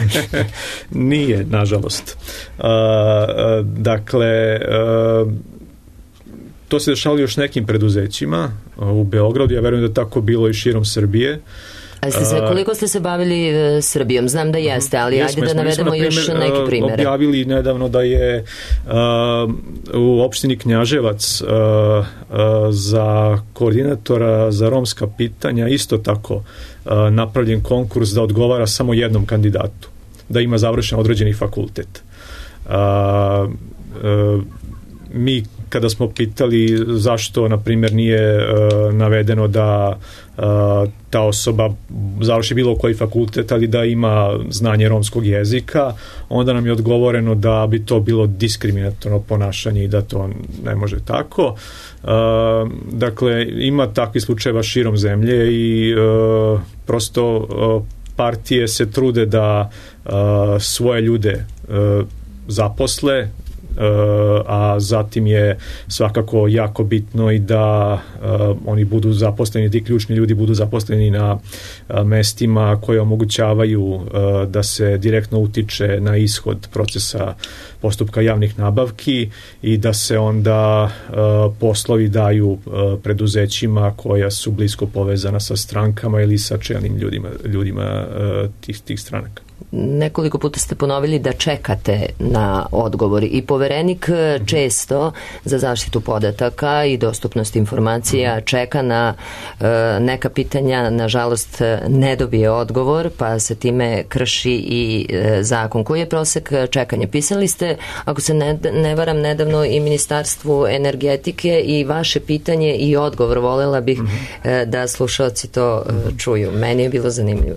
Nije, nažalost. Uh, uh, dakle, uh, to se dešavalo još nekim preduzećima u Beogradu, ja verujem da tako bilo i širom Srbije. A ste se, koliko ste se bavili uh, Srbijom? Znam da jeste, ali jesmo, ajde da navedemo jesmo, još primjer, neke primjere. Objavili nedavno da je uh, u opštini Knjaževac uh, uh, za koordinatora za romska pitanja isto tako uh, napravljen konkurs da odgovara samo jednom kandidatu, da ima završen određeni fakultet. Uh, uh, mi kada smo pitali zašto, na primjer, nije uh, navedeno da uh, ta osoba završi bilo koji fakultet, ali da ima znanje romskog jezika, onda nam je odgovoreno da bi to bilo diskriminatorno ponašanje i da to ne može tako. Uh, dakle, ima takvi slučajeva širom zemlje i uh, prosto uh, partije se trude da uh, svoje ljude uh, zaposle a zatim je svakako jako bitno i da oni budu zaposleni, ti ključni ljudi budu zaposleni na mestima koje omogućavaju da se direktno utiče na ishod procesa postupka javnih nabavki i da se onda poslovi daju preduzećima koja su blisko povezana sa strankama ili sa čelnim ljudima, ljudima tih, tih stranaka. Nekoliko puta ste ponovili da čekate na odgovor i poverenik često za zaštitu podataka i dostupnost informacija čeka na e, neka pitanja, nažalost ne dobije odgovor, pa se time krši i e, zakon. Koji je prosek čekanja? Pisali ste, ako se ne, ne varam, nedavno i Ministarstvu energetike i vaše pitanje i odgovor. Volela bih e, da slušalci to e, čuju. Meni je bilo zanimljivo.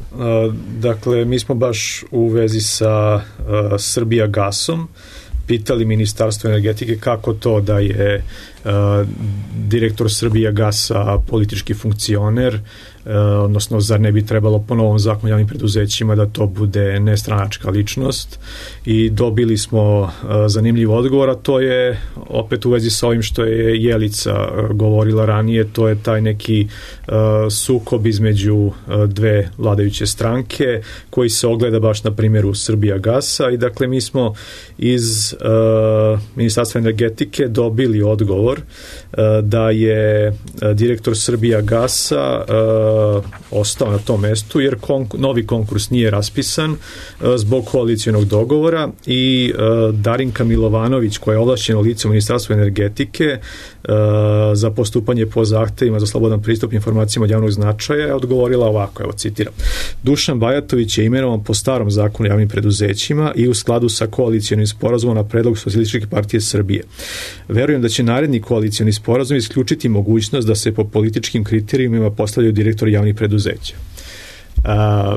Dakle, mi smo baš u vezi sa uh, Srbijagasom pitali Ministarstvo energetike kako to da je uh, direktor Srbijagasa politički funkcioner, uh, odnosno zar ne bi trebalo po novom zakonu javnim preduzećima da to bude nestranačka ličnost, i dobili smo uh, zanimljiv odgovor, a to je opet u vezi sa ovim što je Jelica uh, govorila ranije, to je taj neki uh, sukob između uh, dve vladajuće stranke koji se ogleda baš na primjeru Srbijagasa. I dakle mi smo iz uh, Ministarstva energetike dobili odgovor uh, da je uh, direktor Srbijagasa uh, ostao na tom mestu jer konk- novi konkurs nije raspisan uh, zbog koalicionog dogovora i uh, Darinka Milovanović, koja je ovlašćena lice u Ministarstvu energetike uh, za postupanje po zahtevima za slobodan pristup informacijama od javnog značaja, je odgovorila ovako, evo citiram: Dušan Bajatović je imenovan po starom zakonu o javnim preduzećima i u skladu sa koalicionim sporazumom na predlog Socijalističke partije Srbije. Verujem da će naredni koalicioni sporazum isključiti mogućnost da se po političkim kriterijumima postavljaju direktori javnih preduzeća. A,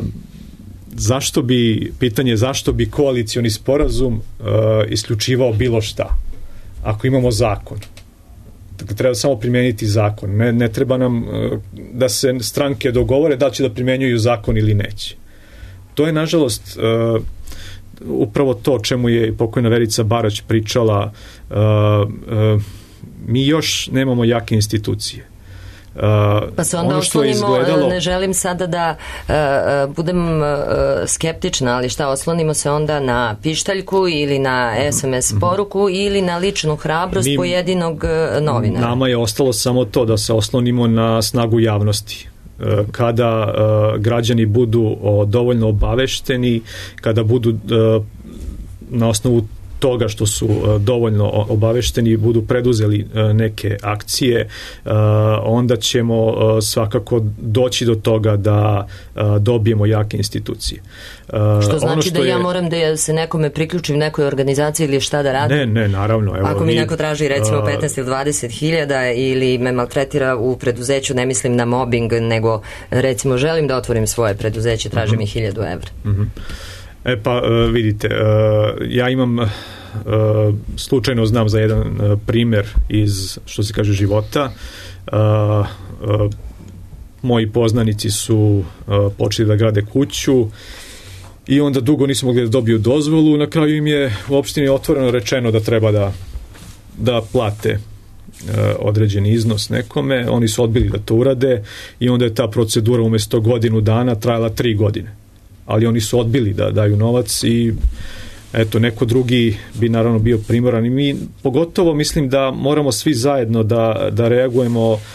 zašto bi, pitanje je zašto bi koalicioni sporazum uh, isključivao bilo šta ako imamo zakon? Dakle, treba samo primijeniti zakon. Ne, ne treba nam uh, da se stranke dogovore da će da primjenjuju zakon ili neće. To je, nažalost, uh, upravo to o čemu je pokojna Verica Barać pričala. Uh, uh, mi još nemamo jake institucije. Uh, pa se onda ono oslonimo, izgledalo... ne želim sada da uh, budem uh, skeptična, ali šta, oslonimo se onda na pištaljku ili na es em es poruku ili na ličnu hrabrost Mi, pojedinog uh, novinara? Nama je ostalo samo to da se oslonimo na snagu javnosti. Kada uh, građani budu o, dovoljno obavešteni, kada budu uh, na osnovu toga što su uh, dovoljno obavešteni budu preduzeli uh, neke akcije, uh, onda ćemo uh, svakako doći do toga da uh, dobijemo jake institucije. Uh, što znači ono što da ja je... moram da se nekome priključim nekoj organizaciji ili šta da radim? Ne, ne, naravno. Evo, ako mi vi, neko traži recimo petnaest ili dvadeset hiljada ili me maltretira u preduzeću, ne mislim na mobbing, nego recimo želim da otvorim svoje preduzeće, traži uh-huh. mi hiljadu evra. Uh-huh. E pa uh, vidite, uh, ja imam uh, slučajno znam za jedan uh, primjer iz, što se kaže, života. Uh, uh, moji poznanici su uh, počeli da grade kuću i onda dugo nisu mogli da dobiju dozvolu. Na kraju im je u opštini otvoreno rečeno da treba da, da plate uh, određeni iznos nekome. Oni su odbili da to urade i onda je ta procedura umjesto godinu dana trajala tri godine. Ali oni su odbili da daju novac i eto, neko drugi bi naravno bio primoran. I mi pogotovo mislim da moramo svi zajedno da, da reagujemo uh,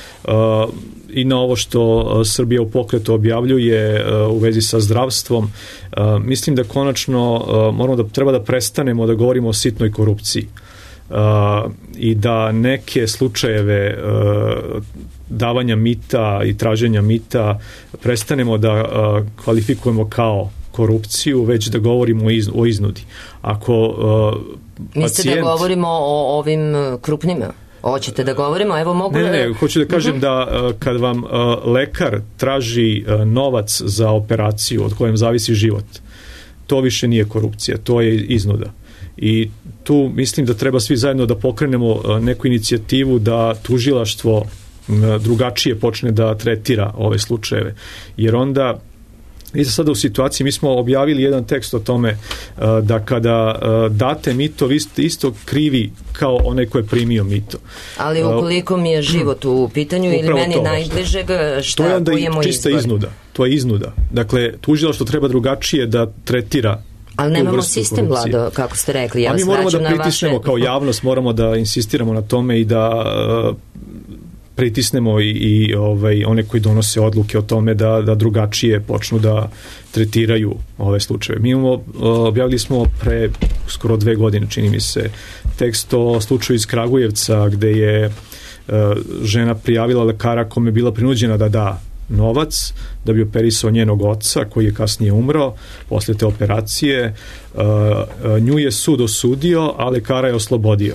i na ovo što Srbija u pokretu objavljuje uh, u vezi sa zdravstvom. Uh, mislim da konačno uh, moramo da treba da prestanemo da govorimo o sitnoj korupciji. Uh, i da neke slučajeve uh, davanja mita i traženja mita prestanemo da uh, kvalifikujemo kao korupciju, već da govorimo o, iz, o iznudi. Ako uh, mislite pacijent... da govorimo o ovim krupnima? Hoćete da govorimo? Evo mogu... Ne, ne, hoću da kažem uh-huh. da uh, kad vam uh, lekar traži uh, novac za operaciju od kojem zavisi život, to više nije korupcija, to je iznuda. I tu mislim da treba svi zajedno da pokrenemo neku inicijativu da tužilaštvo drugačije počne da tretira ove slučajeve. Jer onda Mi smo sada u situaciji, mi smo objavili jedan tekst o tome uh, da kada uh, date mito, vi ste isto krivi kao onaj ko je primio mito. Ali ukoliko mi je život u pitanju uh, ili meni to, najbližeg, šta, to je onda koji je moj čista izbor? iznuda. To je iznuda. Dakle, tužilaštvo treba drugačije da tretira. Ali nemamo sistem, Vlado, kako ste rekli. Ja A mi moramo da pritisnemo vaše... kao javnost, moramo da insistiramo na tome i da uh, pritisnemo i, i ovaj, one koji donose odluke o tome da, da drugačije počnu da tretiraju ove slučajeve. Mi imamo, objavili smo pre skoro dve godine, čini mi se, tekst o slučaju iz Kragujevca gde je uh, žena prijavila lekara kome je bila prinuđena da da novac da bi operisao njenog oca koji je kasnije umro posle te operacije. Uh, nju je sud osudio, a lekara je oslobodio.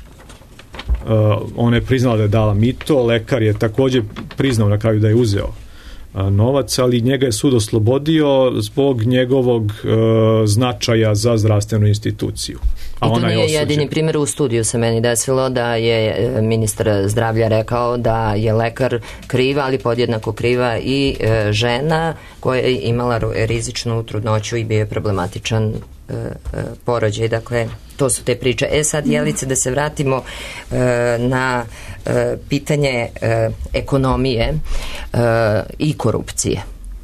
Uh, ona je priznala da je dala mito, lekar je takođe priznao na kraju da je uzeo uh, novac, ali njega je sud oslobodio zbog njegovog uh, značaja za zdravstvenu instituciju. A I to ona nije je jedini primjer. U studiju se meni desilo da je ministar zdravlja rekao da je lekar kriva, ali podjednako kriva i e, žena koja je imala rizičnu trudnoću i bio je problematičan e, e, porođaj. Dakle, to su te priče. E sad, Jelice, da se vratimo e, na e, pitanje e, ekonomije e, i korupcije.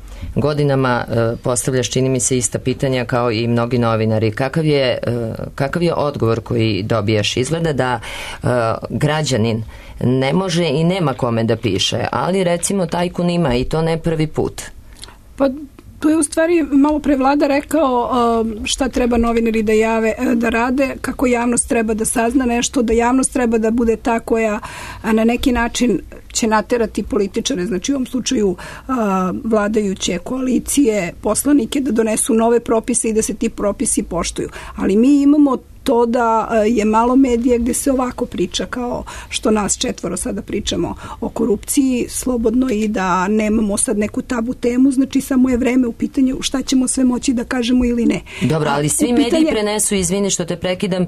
Godinama e, postavljaš, čini mi se, ista pitanja kao i mnogi novinari. Kakav je, e, kakav je odgovor koji dobijaš? Izgleda da e, građanin ne može i nema kome da piše, ali recimo tajkun ima i to ne prvi put. Pa tu je u stvari malo pre Vlada rekao šta treba novinari da jave, da rade, kako javnost treba da sazna nešto, da javnost treba da bude ta koja na neki način će naterati političare, znači u ovom slučaju vladajuće koalicije, poslanike, da donesu nove propise i da se ti propisi poštuju. Ali mi imamo to da je malo medija gde se ovako priča, kao što nas četvoro sada pričamo o korupciji slobodno i da nemamo sad neku tabu temu, znači samo je vreme u pitanju šta ćemo sve moći da kažemo ili ne. Dobro, ali svi pitanje... mediji prenesu, izvini što te prekidam,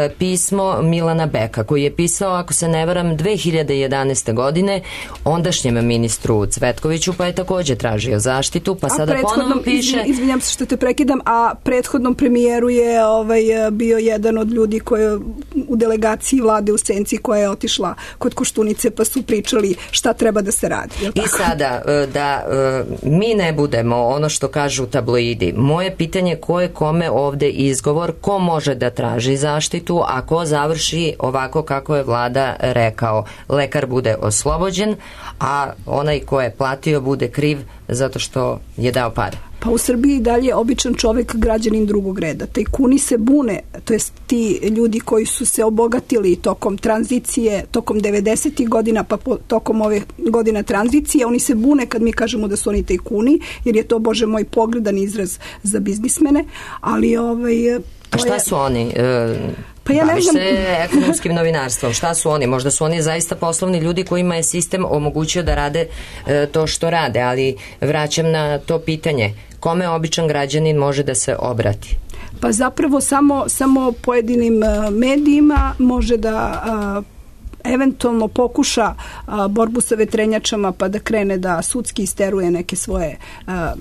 pismo Milana Beka, koji je pisao, ako se ne varam, dve hiljade jedanaeste godine ondašnjem ministru Cvetkoviću, pa je takođe tražio zaštitu, pa sada ponovno piše... Izvinjam se što te prekidam, a prethodnom premijeru je ovaj, bio jedan jedan od ljudi koji u delegaciji vlade u Senci koja je otišla kod Koštunice pa su pričali šta treba da se radi. I sada, da mi ne budemo ono što kažu tabloidi, moje pitanje ko je kome ovde izgovor, ko može da traži zaštitu, a ko završi ovako kako je Vlada rekao. Lekar bude oslobođen, a onaj ko je platio bude kriv zato što je dao pare. Pa u Srbiji dalje običan čovek građanin drugog reda. Tajkuni se bune, to jest ti ljudi koji su se obogatili tokom tranzicije, tokom devedesetih godina, pa po, tokom ove godina tranzicije, oni se bune kad mi kažemo da su oni tajkuni, jer je to, Bože moj, pogledan izraz za biznismene, ali ovaj... A šta su oni? E, pa ja baviš ne znam... se ekonomskim novinarstvom. Šta su oni? Možda su oni zaista poslovni ljudi kojima je sistem omogućio da rade e, to što rade, ali vraćam na to pitanje. Kome običan građanin može da se obrati? Pa zapravo samo, samo pojedinim medijima može da a, eventualno pokuša a, borbu sa vetrenjačama pa da krene da sudski isteruje neke svoje a,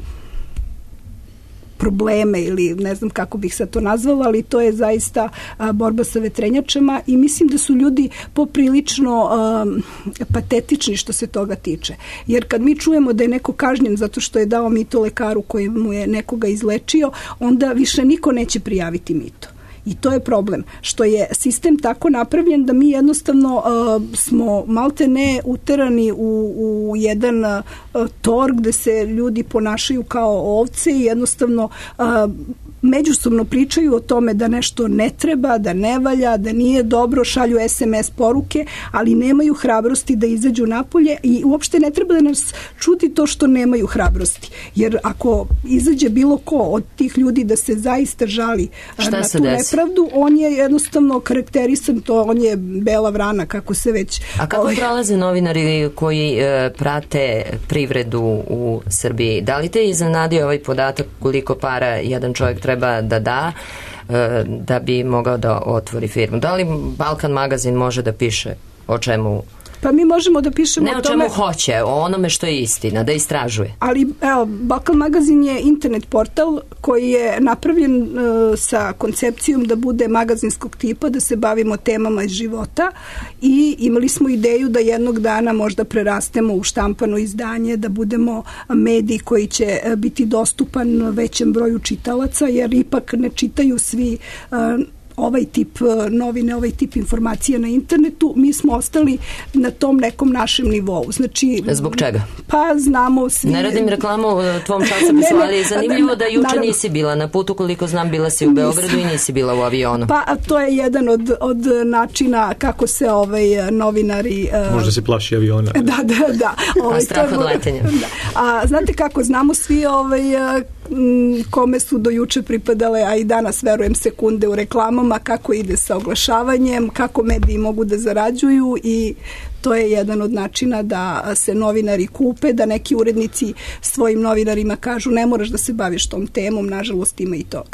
probleme ili ne znam kako bih sad to nazvala, ali to je zaista a, borba sa vetrenjačama i mislim da su ljudi poprilično a, patetični što se toga tiče. Jer kad mi čujemo da je neko kažnjen zato što je dao mito lekaru koji mu je nekoga izlečio, onda više niko neće prijaviti mito. I to je problem, što je sistem tako napravljen da mi jednostavno uh, smo malte ne uterani u, u jedan uh, tor gde se ljudi ponašaju kao ovce i jednostavno uh, međusobno pričaju o tome da nešto ne treba, da ne valja, da nije dobro, šalju es em es poruke, ali nemaju hrabrosti da izađu napolje i uopšte ne treba da nas čuti to što nemaju hrabrosti. Jer ako izađe bilo ko od tih ljudi da se zaista žali šta na se tu desi? Nepravdu, on je jednostavno karakterisan, to on je bela vrana, kako se već... A kako ovaj... prolaze novinari koji e, prate privredu u Srbiji? Da li te iznenadio ovaj podatak koliko para jedan čovjek treba da da e, da bi mogao da otvori firmu? Da li Balkan magazin može da piše o čemu Pa mi možemo da pišemo ne o čemu hoće, o onome što je istina, da istražuje. Ali, evo, Balkan magazin je internet portal koji je napravljen uh, sa koncepcijom da bude magazinskog tipa, da se bavimo temama iz života i imali smo ideju da jednog dana možda prerastemo u štampano izdanje, da budemo mediji koji će biti dostupan većem broju čitalaca, jer ipak ne čitaju svi uh, ovaj tip novine, ovaj tip informacija na internetu. Mi smo ostali na tom nekom našem nivou. Znači, zbog čega? Pa znamo svi... Ne radim reklamu tvom časopisu, ali je zanimljivo da juče naravno nisi bila na putu, koliko znam bila si u Beogradu i nisi bila u avionu. Pa to je jedan od, od načina kako se ovaj novinari... Uh, Možda se plaši aviona. Da, da, da. Ovaj, a strah od letenja. Da. A znate kako, znamo svi ovaj, kome su do juče pripadale, a i danas verujem sekunde u reklamama, kako ide sa oglašavanjem, kako mediji mogu da zarađuju i to je jedan od načina da se novinari kupe, da neki urednici svojim novinarima kažu ne moraš da se baviš tom temom, nažalost ima i toga.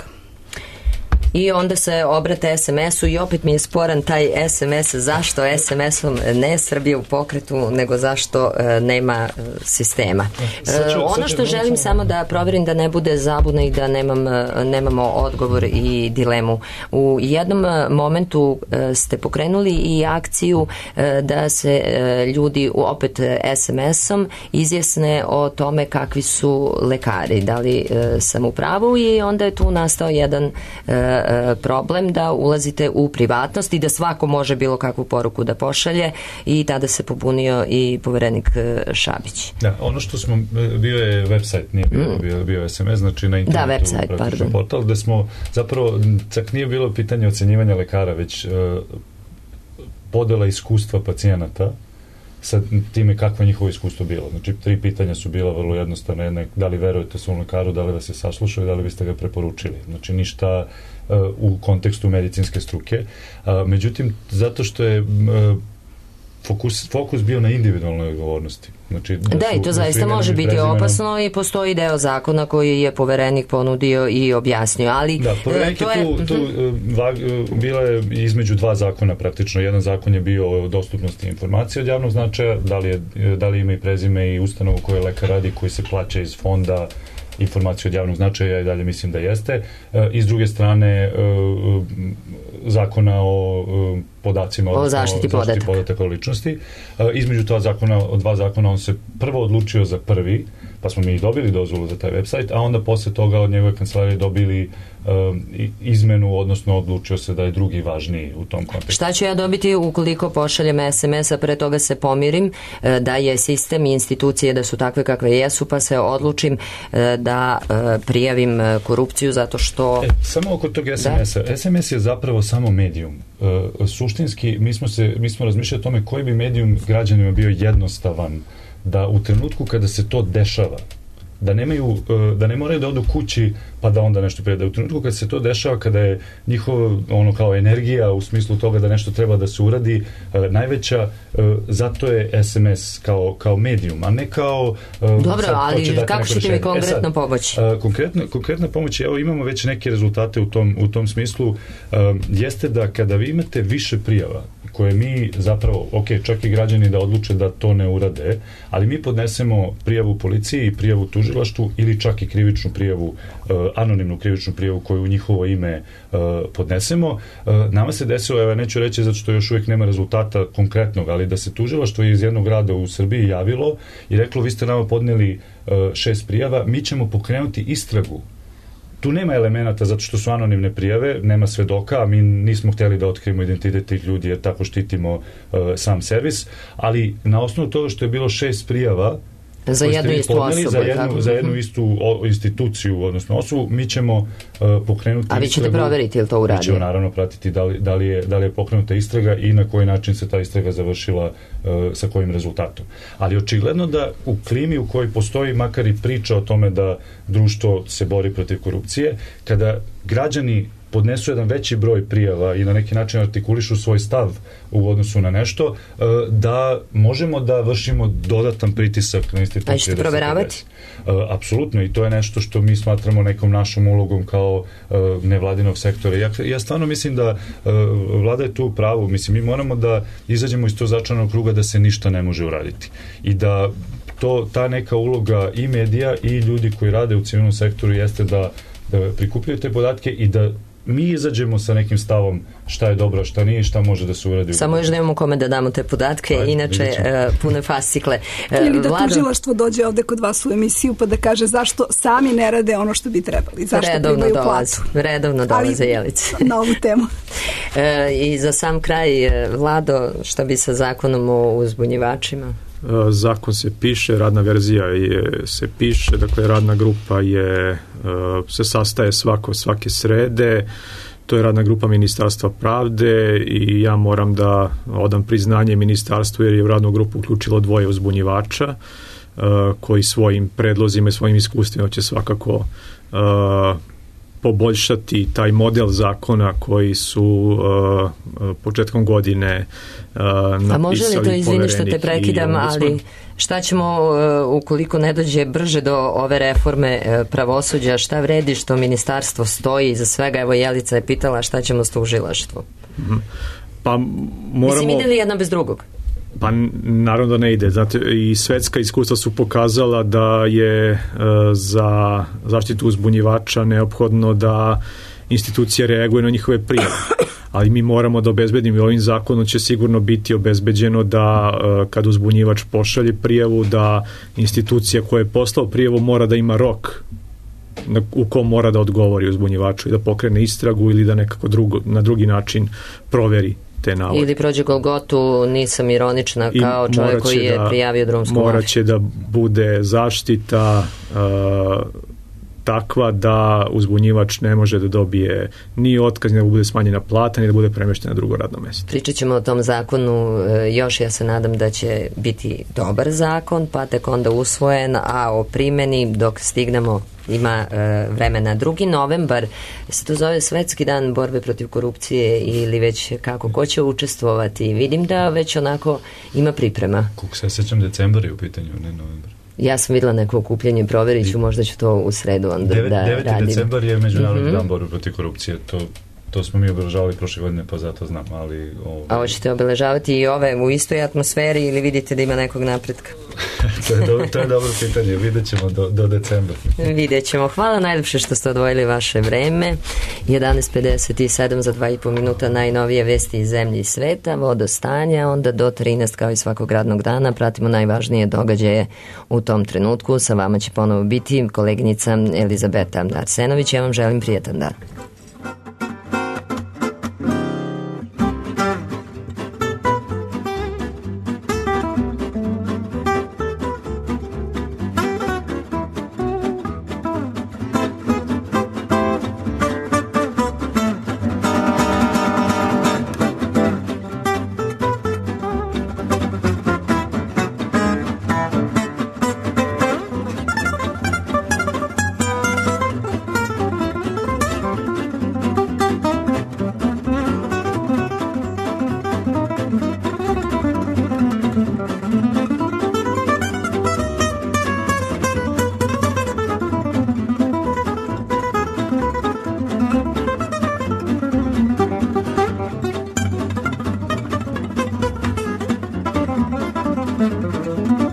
I onda se obrate es em esu i opet mi je sporan taj es em es, zašto es em esom ne Srbija u pokretu, nego zašto e, nema e, sistema. E, ono što želim samo da proverim da ne bude zabune i da nemam, nemamo odgovor i dilemu. U jednom momentu e, ste pokrenuli i akciju e, da se e, ljudi opet es em esom izjasne o tome kakvi su lekari, da li e, sam u pravu, i onda je tu nastao jedan e, problem da ulazite u privatnost i da svako može bilo kakvu poruku da pošalje, i tada se pobunio i poverenik Šabić. Da, ono što smo, bio je website, nije bio, mm. bio, bio es em es, znači na internetu, da, website, pardon, portal, gde smo zapravo, čak nije bilo pitanje ocenjivanja lekara, već uh, podela iskustva pacijenata sa time kakvo je njihovo iskustvo bilo. Znači, tri pitanja su bila vrlo jednostavne. Jedna, da li verujete svom lekaru, da li vas je saslušao i da li biste ga preporučili. Znači, ništa uh, u kontekstu medicinske struke. Uh, međutim, zato što je uh, fokus, fokus bio na individualnoj odgovornosti. Znači, da, da su, i to zaista može biti prezimenom opasno i postoji deo zakona koji je poverenik ponudio i objasnio, ali da, poverenik je tu, tu va, bila je između dva zakona praktično. Jedan zakon je bio o dostupnosti informacije od javnog značaja, da li, je, da li ima i prezime i ustanovu koje lekar radi, koji se plaća iz fonda informaciju od javnog značaja, i dalje mislim da jeste. I s druge strane zakona o podacima, o zaštiti podataka. podataka o ličnosti. Između toga zakona, od dva zakona, on se prvo odlučio za prvi, pa smo mi dobili dozvolu za taj website, a onda posle toga od njegove kancelarije dobili um, izmenu, odnosno odlučio se da je drugi važniji u tom kontekstu. Šta ću ja dobiti ukoliko pošaljem es em es, a pre toga se pomirim da je sistem i institucije da su takve kakve jesu, pa se odlučim da prijavim korupciju zato što... E, samo oko tog es em esa. Da? es em es je zapravo samo medijum. Uh, suštinski, mi smo, se, mi smo razmišljali o tome koji bi medijum građanima bio jednostavan, da u trenutku kada se to dešava, da nemaju, da ne moraju da odu kući pa da onda nešto prije, da u trenutku kada se to dešava, kada je njihova ono kao energija u smislu toga da nešto treba da se uradi najveća, zato je es em es kao, kao medijum, a ne kao dobro, ali kako ćete mi konkretno pomoći? Konkretna, konkretna pomoć, evo imamo već neke rezultate u tom, u tom smislu, jeste da kada vi imate više prijava koje mi zapravo, ok, čak i građani da odluče da to ne urade, ali mi podnesemo prijavu policiji i prijavu tužilaštvu ili čak i krivičnu prijavu, anonimnu krivičnu prijavu koju u njihovo ime podnesemo. Nama se desilo, evo neću reći zato što još uvijek nema rezultata konkretnog, ali da se tužilaštvo iz jednog grada u Srbiji javilo i reklo, vi ste nama podneli šest prijava, mi ćemo pokrenuti istragu. Tu nema elemenata zato što su anonimne prijave, nema svedoka, a mi nismo htjeli da otkrijemo identitet tih ljudi jer tako štitimo uh, sam servis, ali na osnovu toga što je bilo šest prijava za jednu istu podneli, osobu, za jednu, za jednu istu o, instituciju, odnosno osobu, mi ćemo uh, pokrenuti a vi ćete istragu, proveriti ili to uradio? Mi ćemo naravno pratiti da li, da, li je, da li je pokrenuta istraga i na koji način se ta istraga završila, uh, sa kojim rezultatom. Ali očigledno da u klimi u kojoj postoji makar i priča o tome da društvo se bori protiv korupcije, kada građani podnesu jedan veći broj prijava i na neki način artikulišu svoj stav u odnosu na nešto, da možemo da vršimo dodatan pritisak na institucije. A ćete proveravati? Apsolutno, i to je nešto što mi smatramo nekom našom ulogom kao nevladinog sektora. Ja, ja stvarno mislim da vlada je tu u pravu. Mislim, mi moramo da izađemo iz tog začaranog kruga da se ništa ne može uraditi. I da to, ta neka uloga i medija i ljudi koji rade u civilnom sektoru jeste da, da prikupljaju te podatke i da mi izađemo sa nekim stavom šta je dobro, šta nije, šta može da se uradi. Samo još nemamo kome da damo te podatke, ajde, inače uh, pune fascikle. Uh, Ili da Vlado... tužilaštvo dođe ovde kod vas u emisiju pa da kaže zašto sami ne rade ono što bi trebali, zašto redovno primaju dolaze, platu. Redovno dolaze Jelice. Na ovu temu. uh, I za sam kraj, Vlado, šta bi sa zakonom o uzbunjivačima? Zakon se piše, radna verzija je, se piše, dakle radna grupa je, se sastaje svako, svake srede, to je radna grupa Ministarstva pravde i ja moram da odam priznanje ministarstvu jer je u radnu grupu uključilo dvoje uzbunjivača koji svojim predlozima i svojim iskustvima će svakako poboljšati taj model zakona koji su uh, početkom godine uh, napisali. A može li to, izvini što te prekidam, ali šta ćemo uh, ukoliko ne dođe brže do ove reforme uh, pravosuđa, šta vredi što ministarstvo stoji iza svega? Evo Jelica je pitala šta ćemo s tužilaštvom. Mm-hmm. Pa moramo... Mislim, ide li jedno bez drugog? Pa naravno da ne ide. Znate, i svetska iskustva su pokazala da je e, za zaštitu uzbunjivača neophodno da institucije reaguju na njihove prijave. Ali mi moramo da obezbedimo i ovim zakonom će sigurno biti obezbeđeno da e, kad uzbunjivač pošalje prijavu, da institucija koja je poslao prijavu mora da ima rok na, u kom mora da odgovori uzbunjivaču i da pokrene istragu ili da nekako drugo, na drugi način proveri te navode. Ili prođe Golgotu, nisam ironična, kao čovjek koji je da, prijavio drumsku mafiju. Morat će da bude zaštita uh, takva da uzbunjivač ne može da dobije ni otkaz, ni da bude smanjena plata, ni da bude premešten na drugo radno mesto. Pričat ćemo o tom zakonu još, ja se nadam da će biti dobar zakon, pa tek onda usvojen, a o primjeni dok stignemo ima e, vremena. Drugi novembar se to zove Svetski dan borbe protiv korupcije ili već kako, ko će učestvovati? Vidim da već onako ima priprema. Kako se sećam, decembar je u pitanju, ne novembar. Ja sam videla neko okupljenje, provjerit ću, možda ću to u sredu onda Deve, da radim. deveti decembar je Međunarodni mm-hmm. dan borbe protiv korupcije, to To smo mi obeležavali prošle godine, pa zato znam, ali... Ovaj... A hoćete obeležavati i ove u istoj atmosferi ili vidite da ima nekog napretka? to, je do, to je dobro pitanje, vidjet ćemo do, do decembra. Vidjet ćemo. Hvala najljepše što ste odvojili vaše vreme. jedanaest pedeset sedam za dva i po minuta najnovije vesti iz zemlje i sveta, vodostanja, onda do trinaest kao i svakog radnog dana pratimo najvažnije događaje u tom trenutku. Sa vama će ponovo biti koleginica Elizabeta Arsenović. Ja vam želim prijetan dan. Thank you.